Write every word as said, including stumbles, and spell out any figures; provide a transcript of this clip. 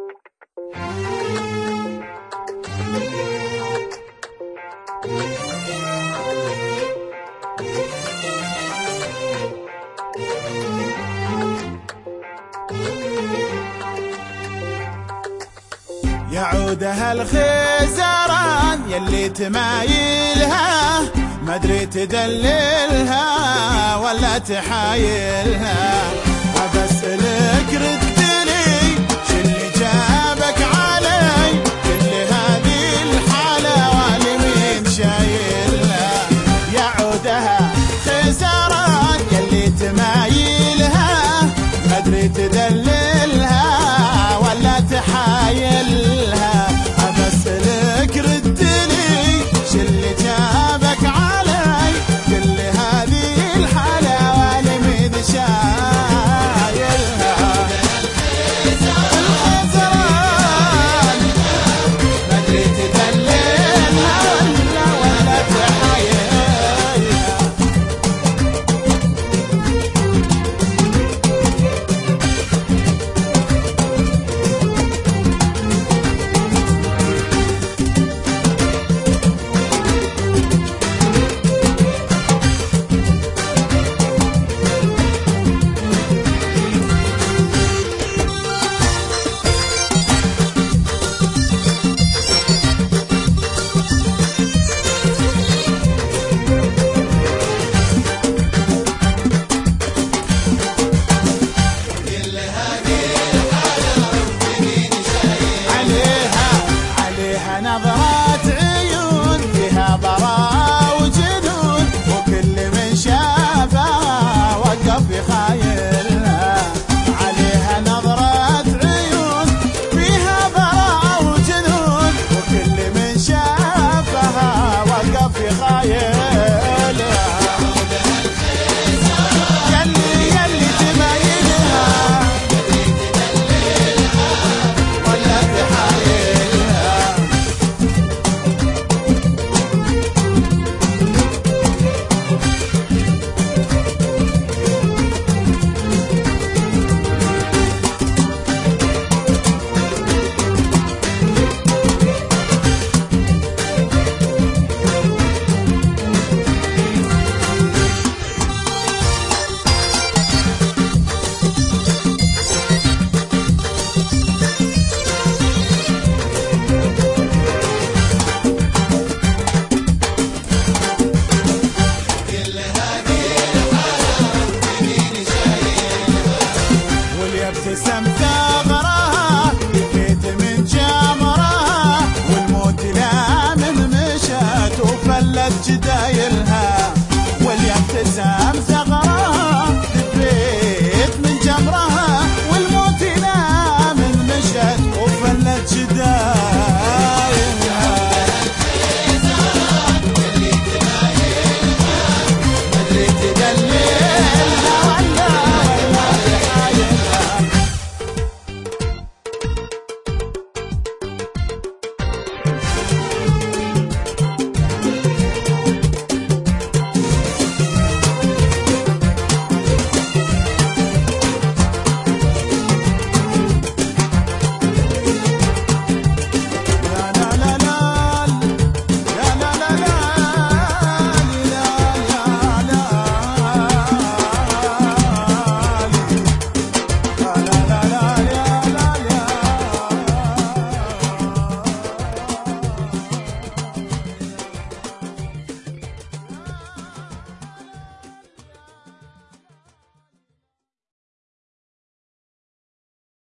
يعودها الخزران يلي تمايلها ما ادري تدللها ولا تحايلها. أبسألك ردلي شلي جابك علي كل هذه الحالة والمين شايلها. يعودها خزران يلي تمايلها ما ادري تدللها ولا تحايلها. أبسألك ردلي شلي جابك علي كل هذه الحالة والمين شايلها. الخزران ما ادري تدللها ولا ولا تحايلها. نظرات عيون فيها براء وجنون وكل من شافها وقف يخايلها. عليها نظرات عيون فيها براء وجنون وكل من شافها وقف يخايلها. يلي يلي تمايلها ولا تحايلها. ابتسم ثغرة